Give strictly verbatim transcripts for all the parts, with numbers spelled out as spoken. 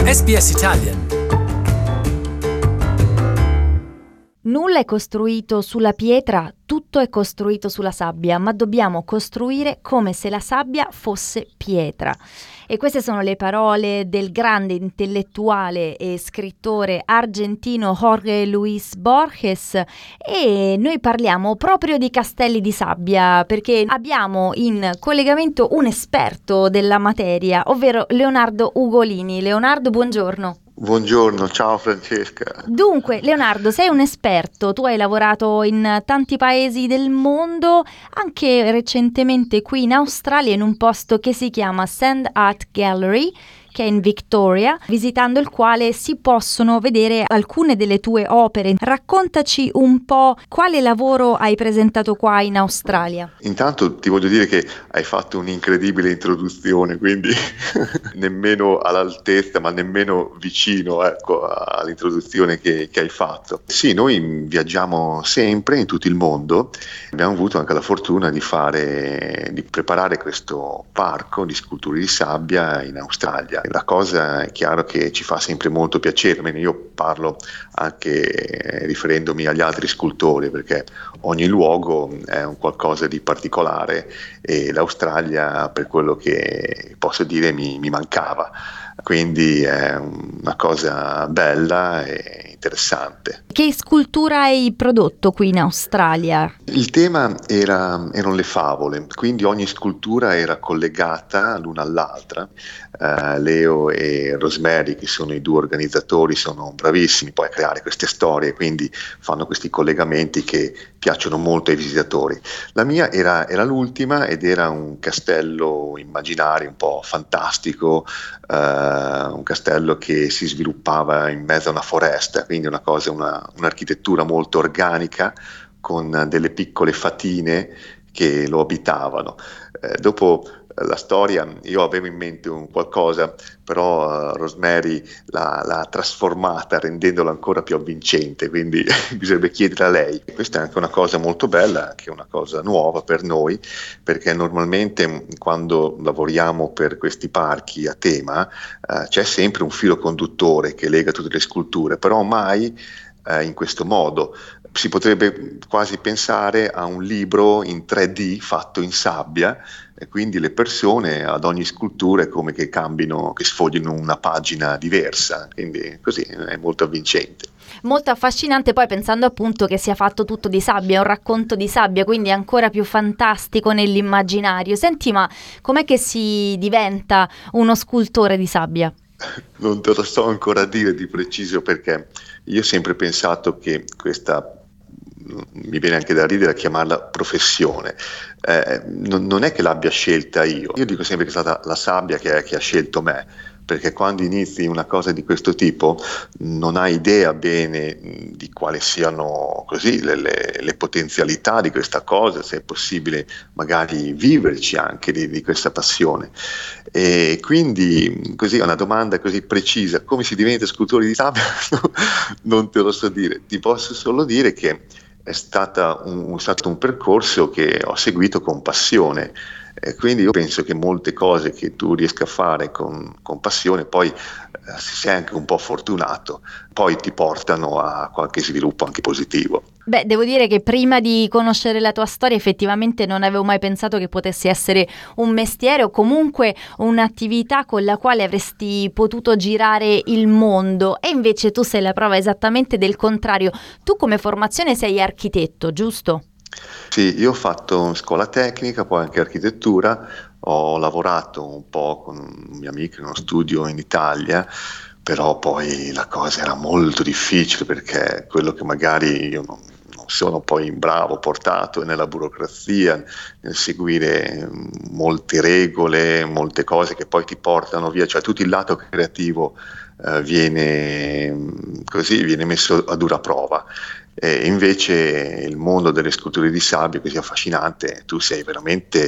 S B S Italian. Nulla è costruito sulla pietra, tutto è costruito sulla sabbia, ma dobbiamo costruire come se la sabbia fosse pietra. E queste sono le parole del grande intellettuale e scrittore argentino Jorge Luis Borges, e noi parliamo proprio di castelli di sabbia perché abbiamo in collegamento un esperto della materia, ovvero Leonardo Ugolini. Leonardo, buongiorno. Buongiorno, ciao Francesca. Dunque, Leonardo, sei un esperto, tu hai lavorato in tanti paesi del mondo, anche recentemente qui in Australia in un posto che si chiama Sand Art Gallery, che è in Victoria, visitando il quale si possono vedere alcune delle tue opere. Raccontaci un po' quale lavoro hai presentato qua in Australia. Intanto ti voglio dire che hai fatto un'incredibile introduzione, quindi nemmeno all'altezza, ma nemmeno vicino, ecco, all'introduzione che, che hai fatto. Sì, noi viaggiamo sempre in tutto il mondo. Abbiamo avuto anche la fortuna di fare, di preparare questo parco di sculture di sabbia in Australia. La cosa è chiaro che ci fa sempre molto piacere, almeno io parlo anche riferendomi agli altri scultori, perché ogni luogo è un qualcosa di particolare e l'Australia, per quello che posso dire, mi, mi mancava. Quindi è una cosa bella e interessante. Che scultura hai prodotto qui in Australia? Il tema era, erano le favole, quindi ogni scultura era collegata l'una all'altra. Uh, Leo e Rosemary, che sono i due organizzatori, sono bravissimi poi a creare queste storie, quindi fanno questi collegamenti che piacciono molto ai visitatori. La mia era, era l'ultima ed era un castello immaginario un po' fantastico, uh, un castello che si sviluppava in mezzo a una foresta, quindi una cosa, una, un'architettura molto organica con delle piccole fatine che lo abitavano. Eh, dopo la storia, io avevo in mente un qualcosa, però uh, Rosemary l'ha, l'ha trasformata rendendola ancora più avvincente, quindi bisognerebbe chiedere a lei. Questa è anche una cosa molto bella, anche una cosa nuova per noi, perché normalmente quando lavoriamo per questi parchi a tema uh, c'è sempre un filo conduttore che lega tutte le sculture, però mai uh, in questo modo. Si potrebbe quasi pensare a un libro in tre D fatto in sabbia, e quindi le persone ad ogni scultura è come che cambino, che sfoglino una pagina diversa, quindi così è molto avvincente. Molto affascinante, poi pensando appunto che sia fatto tutto di sabbia, è un racconto di sabbia, quindi è ancora più fantastico nell'immaginario. Senti, ma com'è che si diventa uno scultore di sabbia? Non te lo so ancora dire di preciso, perché io ho sempre pensato che questa, mi viene anche da ridere a chiamarla professione, eh, non, non è che l'abbia scelta io, io dico sempre che è stata la sabbia che, che ha scelto me, perché quando inizi una cosa di questo tipo non hai idea bene di quali siano così le, le, le potenzialità di questa cosa, se è possibile magari viverci anche di, di questa passione. E quindi così una domanda così precisa, come si diventa scultori di sabbia, non te lo so dire, ti posso solo dire che è stata un, è stato un percorso che ho seguito con passione. E quindi io penso che molte cose che tu riesca a fare con, con passione, poi eh, se sei anche un po' fortunato, poi ti portano a qualche sviluppo anche positivo. Beh, devo dire che prima di conoscere la tua storia effettivamente non avevo mai pensato che potesse essere un mestiere o comunque un'attività con la quale avresti potuto girare il mondo, e invece tu sei la prova esattamente del contrario. Tu come formazione sei architetto, giusto? Sì, io ho fatto scuola tecnica, poi anche architettura, ho lavorato un po' con un mio amico in uno studio in Italia, però poi la cosa era molto difficile perché quello che magari io non, non sono poi bravo, portato nella burocrazia, nel seguire molte regole, molte cose che poi ti portano via, cioè tutto il lato creativo eh, viene così, viene messo a dura prova. E invece il mondo delle sculture di sabbia è così affascinante, tu sei veramente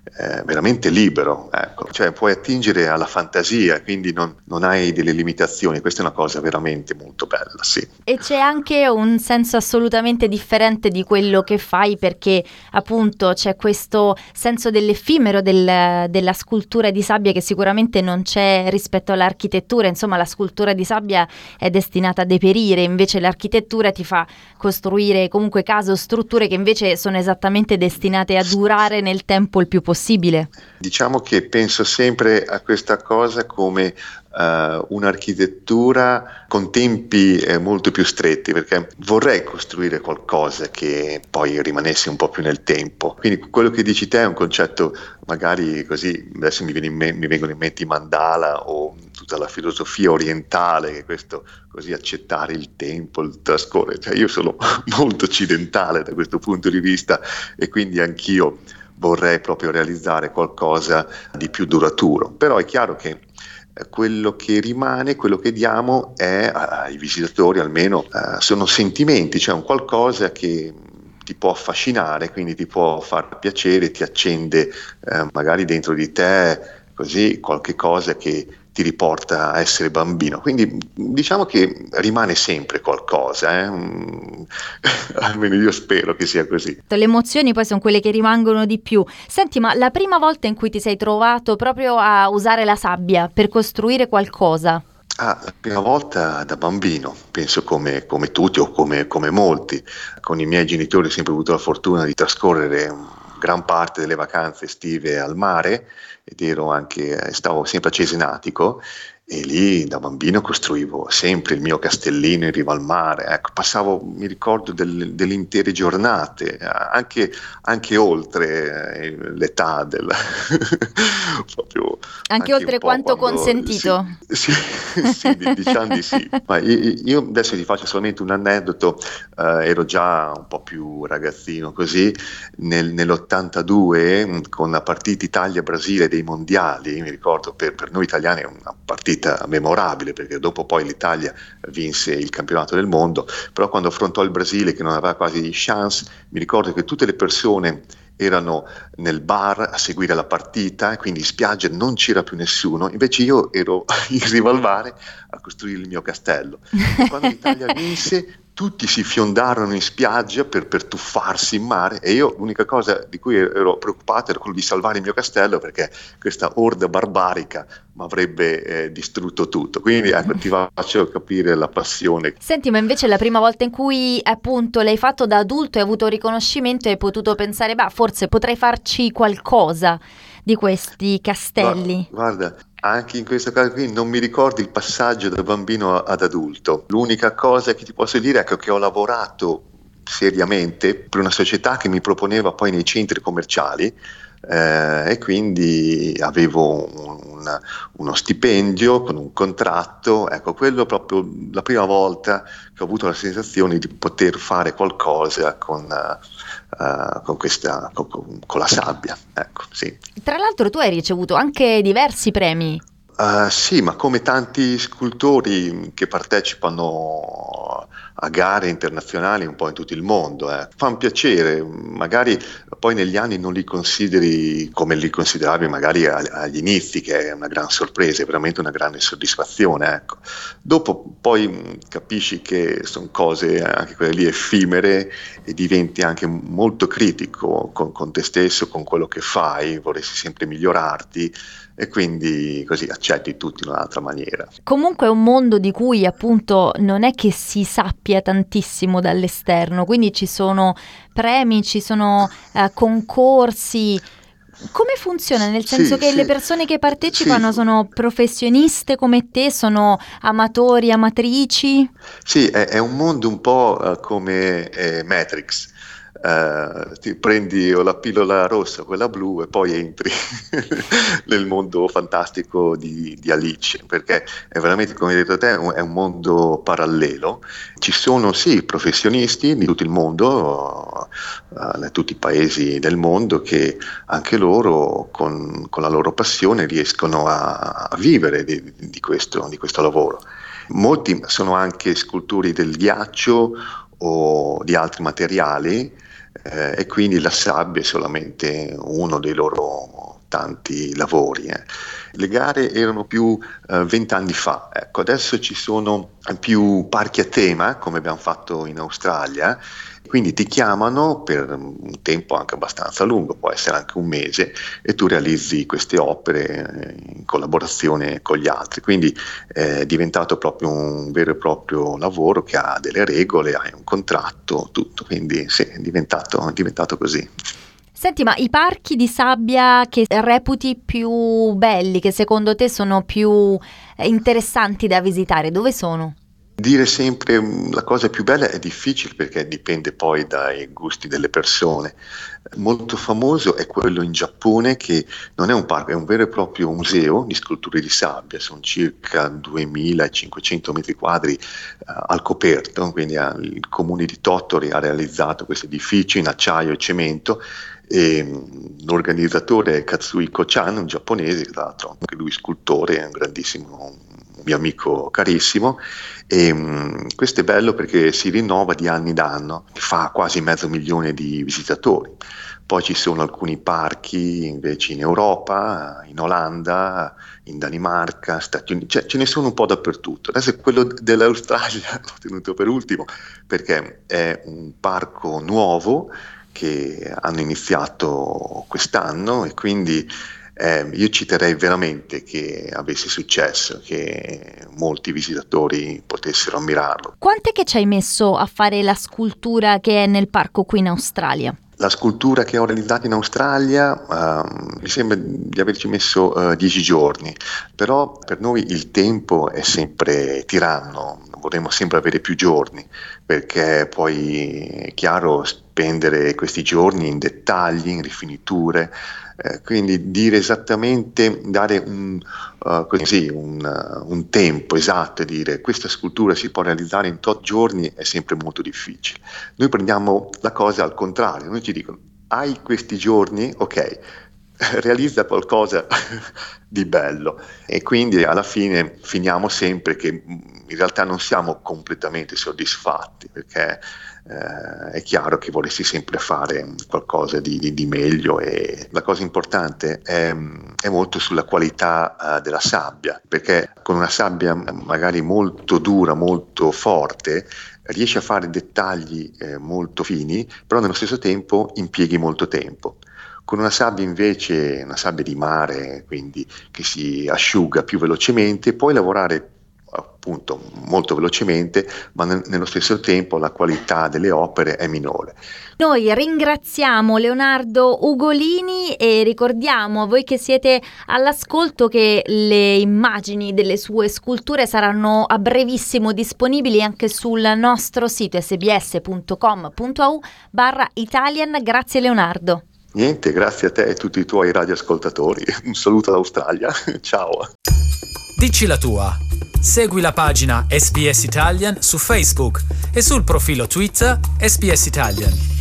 eh, veramente libero, ecco. Cioè puoi attingere alla fantasia, quindi non, non hai delle limitazioni, questa è una cosa veramente molto bella, sì. E c'è anche un senso assolutamente differente di quello che fai, perché appunto c'è questo senso dell'effimero del, della scultura di sabbia che sicuramente non c'è rispetto all'architettura. Insomma, la scultura di sabbia è destinata a deperire, invece l'architettura ti fa costruire comunque case o strutture che invece sono esattamente destinate a durare nel tempo il più possibile. Diciamo che penso sempre a questa cosa come uh, un'architettura con tempi eh, molto più stretti, perché vorrei costruire qualcosa che poi rimanesse un po' più nel tempo. Quindi quello che dici te è un concetto magari così, adesso mi, viene in me- mi vengono in mente i mandala o tutta la filosofia orientale, che questo così accettare il tempo, il trascorrere. Cioè, io sono molto occidentale da questo punto di vista e quindi anch'io vorrei proprio realizzare qualcosa di più duraturo, però è chiaro che quello che rimane, quello che diamo è ai visitatori almeno eh, sono sentimenti, cioè un qualcosa che ti può affascinare, quindi ti può far piacere, ti accende eh, magari dentro di te così qualche cosa che ti riporta a essere bambino, quindi diciamo che rimane sempre qualcosa, eh? Mm, almeno io spero che sia così. Le emozioni poi sono quelle che rimangono di più. Senti, ma la prima volta in cui ti sei trovato proprio a usare la sabbia per costruire qualcosa? Ah, la prima volta da bambino, penso come, come tutti o come, come molti. Con i miei genitori ho sempre avuto la fortuna di trascorrere gran parte delle vacanze estive al mare ed ero anche, stavo sempre a Cesenatico e lì da bambino costruivo sempre il mio castellino in riva al mare, ecco, passavo, mi ricordo del, delle intere giornate, anche, anche oltre eh, l'età del proprio Anche, anche un oltre po' quanto quando consentito? sì, sì, sì, diciamo di sì. Ma io, io adesso ti faccio solamente un aneddoto, eh, ero già un po' più ragazzino così, nel, nell'ottantadue con la partita Italia-Brasile dei mondiali, mi ricordo per, per noi italiani è una partita memorabile perché dopo poi l'Italia vinse il campionato del mondo, però quando affrontò il Brasile che non aveva quasi chance, mi ricordo che tutte le persone erano nel bar a seguire la partita e quindi in spiaggia non c'era più nessuno, invece io ero in riva al mare a costruire il mio castello e quando l'Italia vinse tutti si fiondarono in spiaggia per, per tuffarsi in mare e io l'unica cosa di cui ero preoccupato era quello di salvare il mio castello perché questa orda barbarica mi avrebbe eh, distrutto tutto, quindi ecco ti faccio capire la passione. Senti, ma invece la prima volta in cui appunto l'hai fatto da adulto e hai avuto riconoscimento e hai potuto pensare, bah, forse potrei farci qualcosa di questi castelli? Guarda, anche in questo caso qui non mi ricordo il passaggio da bambino ad adulto. L'unica cosa che ti posso dire è che ho lavorato seriamente per una società che mi proponeva poi nei centri commerciali eh, e quindi avevo un, un, uno stipendio con un contratto. Ecco, quello proprio la prima volta che ho avuto la sensazione di poter fare qualcosa con... Uh, con, questa, con, con la sabbia, ecco, sì. Tra l'altro tu hai ricevuto anche diversi premi. Uh, sì, ma come tanti scultori che partecipano a gare internazionali un po' in tutto il mondo, eh. Fa un piacere, magari poi negli anni non li consideri come li consideravi magari agli inizi, che è una gran sorpresa, è veramente una grande soddisfazione, ecco. Dopo poi capisci che sono cose anche quelle lì effimere e diventi anche molto critico con, con te stesso, con quello che fai, vorresti sempre migliorarti e quindi così accetti tutto in un'altra maniera. Comunque è un mondo di cui appunto non è che si sappia tantissimo dall'esterno, quindi ci sono premi, ci sono eh, concorsi. Come funziona? Nel senso Sì, che sì, le persone che partecipano sì. sono professioniste come te, sono amatori, amatrici? Sì, è, è un mondo un po' uh, come eh, Matrix. Uh, ti prendi o la pillola rossa o quella blu e poi entri nel mondo fantastico di, di Alice, perché è veramente, come hai detto te, un, è un mondo parallelo. Ci sono sì professionisti di tutto il mondo, uh, in tutti i paesi del mondo, che anche loro con, con la loro passione riescono a, a vivere di, di, questo, di questo lavoro. Molti sono anche scultori del ghiaccio o di altri materiali eh, e quindi la sabbia è solamente uno dei loro tanti lavori. Eh. Le gare erano più vent'anni uh, fa, ecco, adesso ci sono più parchi a tema, come abbiamo fatto in Australia, quindi ti chiamano per un tempo anche abbastanza lungo, può essere anche un mese, e tu realizzi queste opere in collaborazione con gli altri, quindi è diventato proprio un vero e proprio lavoro che ha delle regole, hai un contratto, tutto, quindi sì, è diventato, è diventato così. Senti, ma i parchi di sabbia che reputi più belli, che secondo te sono più interessanti da visitare, dove sono? Dire sempre la cosa più bella è difficile perché dipende poi dai gusti delle persone. Molto famoso è quello in Giappone, che non è un parco, è un vero e proprio museo di sculture di sabbia, sono circa duemilacinquecento metri quadri uh, al coperto, quindi uh, il comune di Tottori ha realizzato questo edificio in acciaio e cemento, e um, l'organizzatore è Katsuhiko-chan, un giapponese, tra l'altro anche lui scultore, è un grandissimo un mio amico carissimo, e um, questo è bello perché si rinnova di anno in anno, fa quasi mezzo milione di visitatori. Poi ci sono alcuni parchi invece in Europa, in Olanda, in Danimarca, Stati Uniti, cioè ce ne sono un po' dappertutto. Adesso quello dell'Australia l'ho tenuto per ultimo perché è un parco nuovo che hanno iniziato quest'anno, e quindi Eh, io ci terrei veramente che avesse successo, che molti visitatori potessero ammirarlo. Quant'è che ci hai messo a fare la scultura che è nel parco qui in Australia? La scultura che ho realizzato in Australia uh, mi sembra di averci messo uh, dieci giorni, però per noi il tempo è sempre tiranno, vorremmo sempre avere più giorni, perché poi è chiaro spendere questi giorni in dettagli, in rifiniture, eh, quindi dire esattamente, dare un, uh, così, un, uh, un tempo esatto e dire questa scultura si può realizzare in tot giorni è sempre molto difficile. Noi prendiamo la cosa al contrario, noi ci dicono hai questi giorni, ok, realizza qualcosa di bello, e quindi alla fine finiamo sempre che in realtà non siamo completamente soddisfatti, perché eh, è chiaro che vorresti sempre fare qualcosa di, di, di meglio, e la cosa importante è, è molto sulla qualità uh, della sabbia, perché con una sabbia magari molto dura, molto forte, riesci a fare dettagli eh, molto fini, però nello stesso tempo impieghi molto tempo. Con una sabbia invece, una sabbia di mare, quindi che si asciuga più velocemente, puoi lavorare appunto molto velocemente, ma ne- nello stesso tempo la qualità delle opere è minore. Noi ringraziamo Leonardo Ugolini e ricordiamo a voi che siete all'ascolto che le immagini delle sue sculture saranno a brevissimo disponibili anche sul nostro sito sbs punto com punto a u barra Italian. Grazie Leonardo. Niente, grazie a te e a tutti i tuoi radioascoltatori. Un saluto dall'Australia. Ciao. Dici la tua. Segui la pagina S B S Italian su Facebook e sul profilo Twitter S B S Italian.